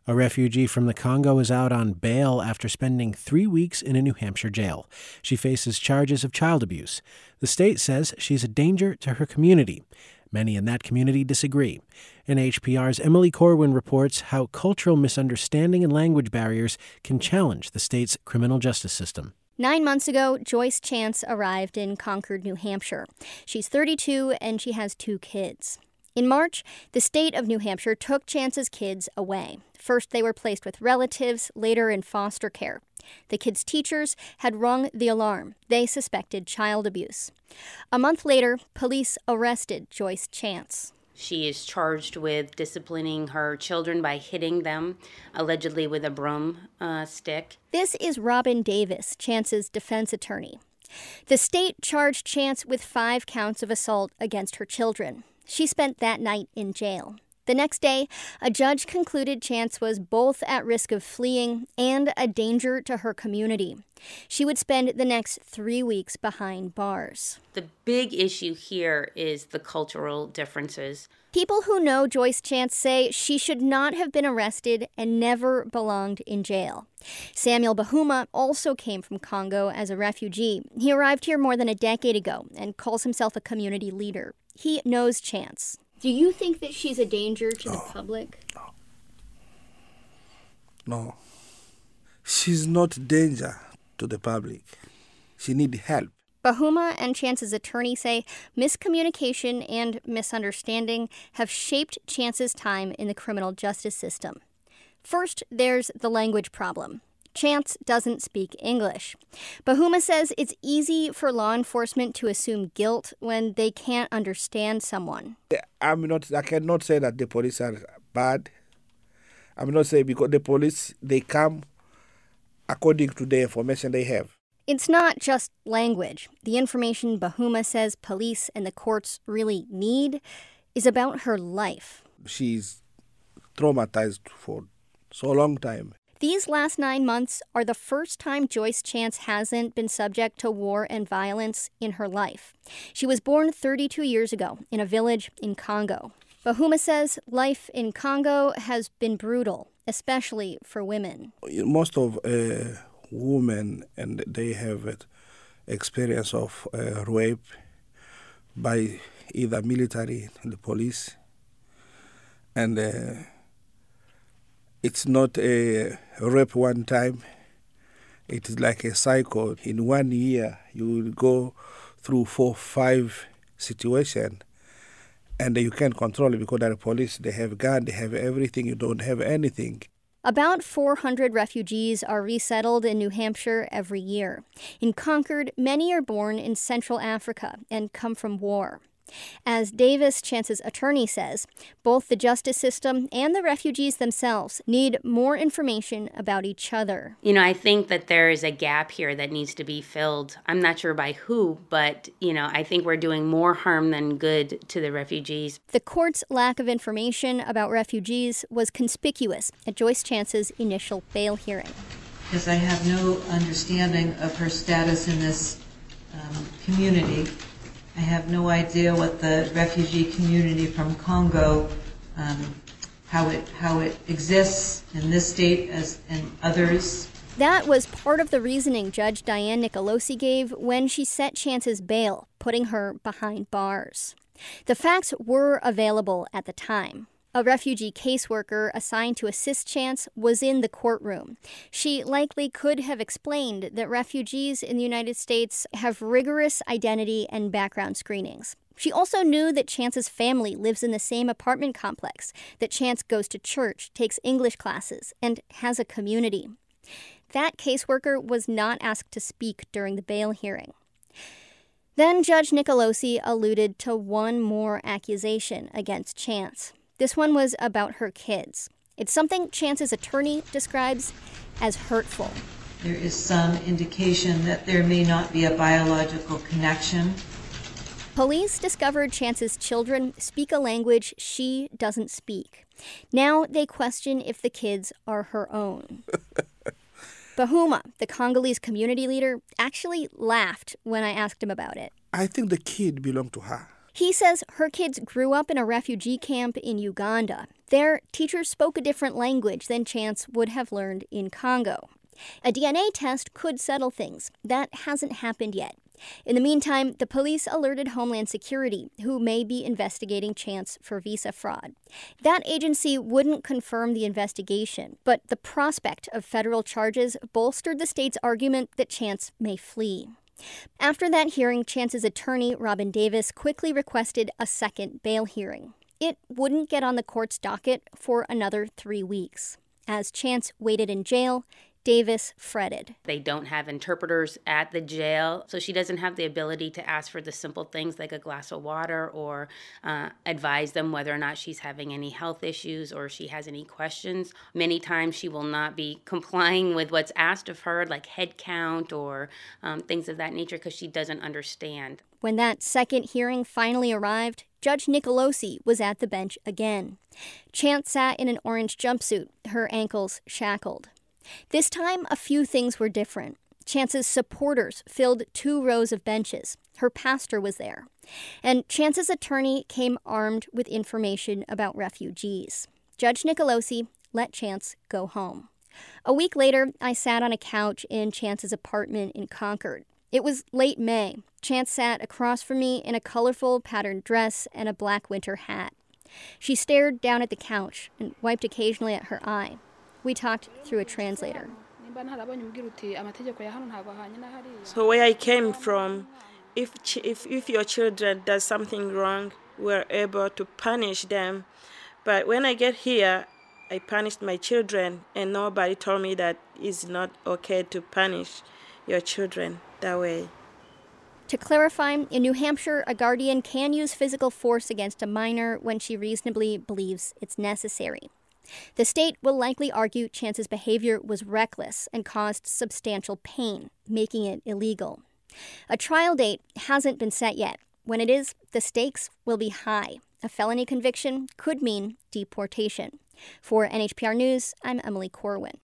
A refugee from the Congo is out on bail after spending 3 weeks in a New Hampshire jail. She faces charges of child abuse. The state says she's a danger to her community. Many in that community disagree. NHPR's Emily Corwin reports how cultural misunderstanding and language barriers can challenge the state's criminal justice system. 9 months ago, Joyce Chance arrived in Concord, New Hampshire. She's 32 and she has 2 kids. In March, the state of New Hampshire took Chance's kids away. First, they were placed with relatives, later in foster care. The kids' teachers had rung the alarm. They suspected child abuse. A month later, police arrested Joyce Chance. She is charged with disciplining her children by hitting them, allegedly with a broom stick. This is Robin Davis, Chance's defense attorney. The state charged Chance with 5 counts of assault against her children. She spent that night in jail. The next day, a judge concluded Chance was both at risk of fleeing and a danger to her community. She would spend the next 3 weeks behind bars. The big issue here is the cultural differences. People who know Joyce Chance say she should not have been arrested and never belonged in jail. Samuel Bahuma also came from Congo as a refugee. He arrived here more than a decade ago and calls himself a community leader. He knows Chance. Do you think that she's a danger to the public? No. She's not danger to the public. She needs help. Bahuma and Chance's attorney say miscommunication and misunderstanding have shaped Chance's time in the criminal justice system. First, there's the language problem. Chance doesn't speak English. Bahuma says it's easy for law enforcement to assume guilt when they can't understand someone. I cannot say that the police are bad. I'm not saying because the police, they come according to the information they have. It's not just language. The information Bahuma says police and the courts really need is about her life. She's traumatized for so long time. These last 9 months are the first time Joyce Chance hasn't been subject to war and violence in her life. She was born 32 years ago in a village in Congo. Bahuma says life in Congo has been brutal, especially for women. Most of women, and they have experience of rape by either military, the police, and it's not a rape one time. It is like a cycle. In 1 year, you will go through 4, 5 situations, and you can't control it because the police, they have gun, they have everything. You don't have anything. About 400 refugees are resettled in New Hampshire every year. In Concord, many are born in Central Africa and come from war. As Davis, Chance's attorney, says, both the justice system and the refugees themselves need more information about each other. I think that there is a gap here that needs to be filled. I'm not sure by who, but, I think we're doing more harm than good to the refugees. The court's lack of information about refugees was conspicuous at Joyce Chance's initial bail hearing. Because I have no understanding of her status in this community. I have no idea what the refugee community from Congo, how it exists in this state as in others. That was part of the reasoning Judge Diane Nicolosi gave when she set Chance's bail, putting her behind bars. The facts were available at the time. A refugee caseworker assigned to assist Chance was in the courtroom. She likely could have explained that refugees in the United States have rigorous identity and background screenings. She also knew that Chance's family lives in the same apartment complex, that Chance goes to church, takes English classes, and has a community. That caseworker was not asked to speak during the bail hearing. Then Judge Nicolosi alluded to one more accusation against Chance. This one was about her kids. It's something Chance's attorney describes as hurtful. There is some indication that there may not be a biological connection. Police discovered Chance's children speak a language she doesn't speak. Now they question if the kids are her own. Bahuma, the Congolese community leader, actually laughed when I asked him about it. I think the kid belonged to her. He says her kids grew up in a refugee camp in Uganda. There, teachers spoke a different language than Chance would have learned in Congo. A DNA test could settle things. That hasn't happened yet. In the meantime, the police alerted Homeland Security, who may be investigating Chance for visa fraud. That agency wouldn't confirm the investigation, but the prospect of federal charges bolstered the state's argument that Chance may flee. After that hearing, Chance's attorney, Robin Davis, quickly requested a second bail hearing. It wouldn't get on the court's docket for another 3 weeks. As Chance waited in jail, Davis fretted. They don't have interpreters at the jail, so she doesn't have the ability to ask for the simple things like a glass of water or advise them whether or not she's having any health issues or she has any questions. Many times she will not be complying with what's asked of her, like head count or things of that nature, because she doesn't understand. When that second hearing finally arrived, Judge Nicolosi was at the bench again. Chance sat in an orange jumpsuit, her ankles shackled. This time, a few things were different. Chance's supporters filled 2 rows of benches. Her pastor was there. And Chance's attorney came armed with information about refugees. Judge Nicolosi let Chance go home. A week later, I sat on a couch in Chance's apartment in Concord. It was late May. Chance sat across from me in a colorful patterned dress and a black winter hat. She stared down at the couch and wiped occasionally at her eye. We talked through a translator. So where I came from, if your children does something wrong, we're able to punish them. But when I get here, I punished my children, and nobody told me that it's not okay to punish your children that way. To clarify, in New Hampshire, a guardian can use physical force against a minor when she reasonably believes it's necessary. The state will likely argue Chance's behavior was reckless and caused substantial pain, making it illegal. A trial date hasn't been set yet. When it is, the stakes will be high. A felony conviction could mean deportation. For NHPR News, I'm Emily Corwin.